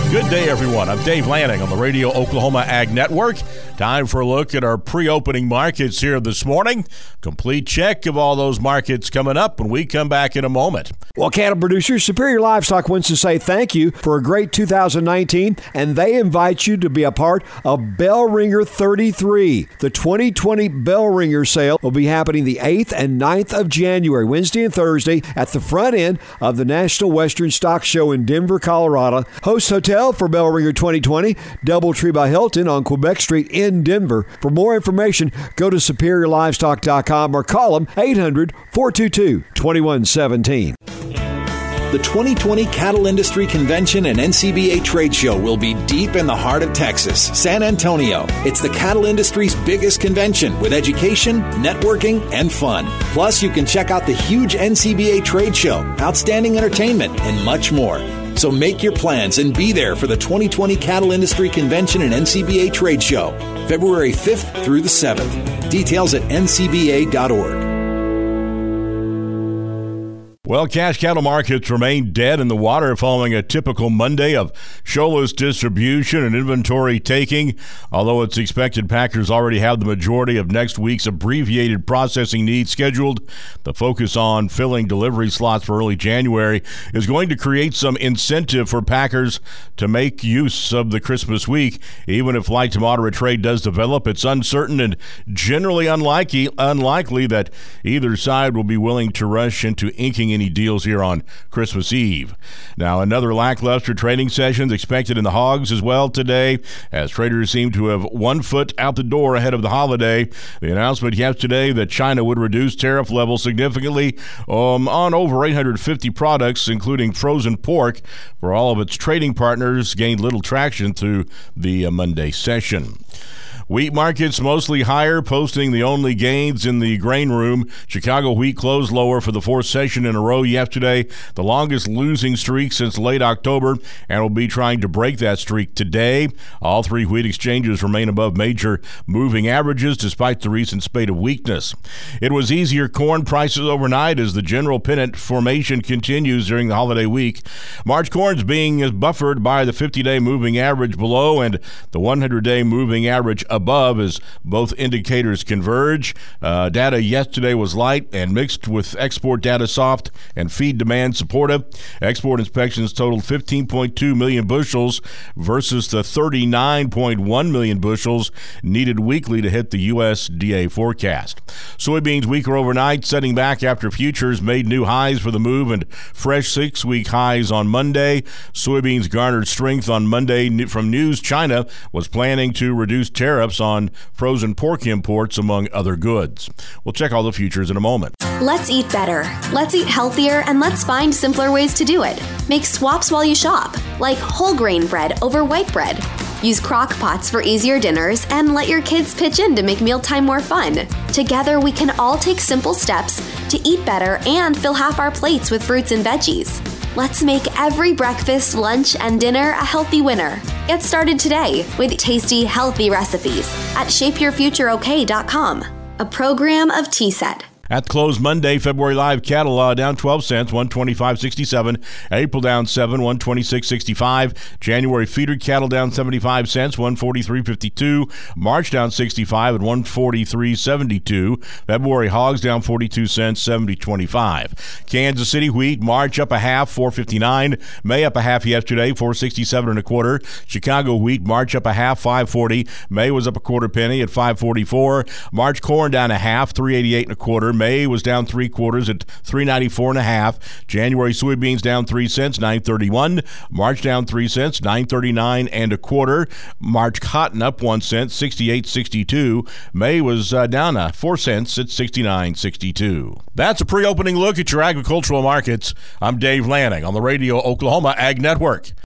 Good day, everyone. I'm Dave Lanning on the Radio Oklahoma Ag Network. Time for a look at our pre-opening markets here this morning. Complete check of all those markets coming up when we come back in a moment. Well, cattle producers, Superior Livestock wants to say thank you for a great 2019, and they invite you to be a part of Bell Ringer 33. The 2020 Bell Ringer sale will be happening the 8th and 9th of January, Wednesday and Thursday, at the front end of the National Western Stock Show in Denver, Colorado. Host Hotel for Bell Ringer 2020, Doubletree by Hilton on Quebec Street in Denver. For more information, go to SuperiorLivestock.com or call them 800-422-2117. The 2020 Cattle Industry Convention and NCBA Trade Show will be deep in the heart of Texas, San Antonio. It's the cattle industry's biggest convention with education, networking, and fun. Plus, you can check out the huge NCBA Trade Show, outstanding entertainment, and much more. So make your plans and be there for the 2020 Cattle Industry Convention and NCBA Trade Show, February 5th through the 7th. Details at ncba.org. Well, cash cattle markets remain dead in the water following a typical Monday of showless distribution and inventory taking. Although it's expected packers already have the majority of next week's abbreviated processing needs scheduled, the focus on filling delivery slots for early January is going to create some incentive for packers to make use of the Christmas week. Even if light to moderate trade does develop, it's uncertain and generally unlikely that either side will be willing to rush into inking any deals here on Christmas Eve. Now, another lackluster trading session expected in the hogs as well today, as traders seem to have one foot out the door ahead of the holiday. The announcement yesterday that China would reduce tariff levels significantly on over 850 products, including frozen pork, for all of its trading partners, gained little traction through the Monday session. Wheat markets mostly higher, posting the only gains in the grain room. Chicago wheat closed lower for the fourth session in a row yesterday, the longest losing streak since late October, and will be trying to break that streak today. All three wheat exchanges remain above major moving averages despite the recent spate of weakness. It was easier corn prices overnight as the general pennant formation continues during the holiday week. March corn's being buffered by the 50-day moving average below and the 100-day moving average above as both indicators converge. Data yesterday was light and mixed with export data soft and feed demand supportive. Export inspections totaled 15.2 million bushels versus the 39.1 million bushels needed weekly to hit the USDA forecast. Soybeans weaker overnight, setting back after futures made new highs for the move and fresh 6-week highs on Monday. Soybeans garnered strength on Monday from news China was planning to reduce tariffs on frozen pork imports, among other goods. We'll check all the futures in a moment. Let's eat better. Let's eat healthier, and let's find simpler ways to do it. Make swaps while you shop, like whole grain bread over white bread. Use crock pots for easier dinners, and let your kids pitch in to make mealtime more fun. Together, we can all take simple steps to eat better and fill half our plates with fruits and veggies. Let's make every breakfast, lunch, and dinner a healthy winner. Get started today with tasty, healthy recipes at shapeyourfutureok.com, a program of TSET. At close Monday, February live cattle down 12 cents, 125.67. April down 7, 126.65. January feeder cattle down 75 cents, 143.52. March down 65 at 143.72. February hogs down 42 cents, 70.25. Kansas City wheat, March up a half, 4.59. May up a half yesterday, 4.67 and a quarter. Chicago wheat, March up a half, 5.40. May was up a quarter penny at 5.44. March corn down a half, 3.88 and a quarter. May was down 3/4 at 3.94 and a half. January soybeans down 3 cents, 9.31. March down 3 cents, 9.39 and a quarter. March cotton up 1 cent, 68.62. May was down 4 cents at 69.62. That's a pre-opening look at your agricultural markets. I'm Dave Lanning on the Radio Oklahoma Ag Network.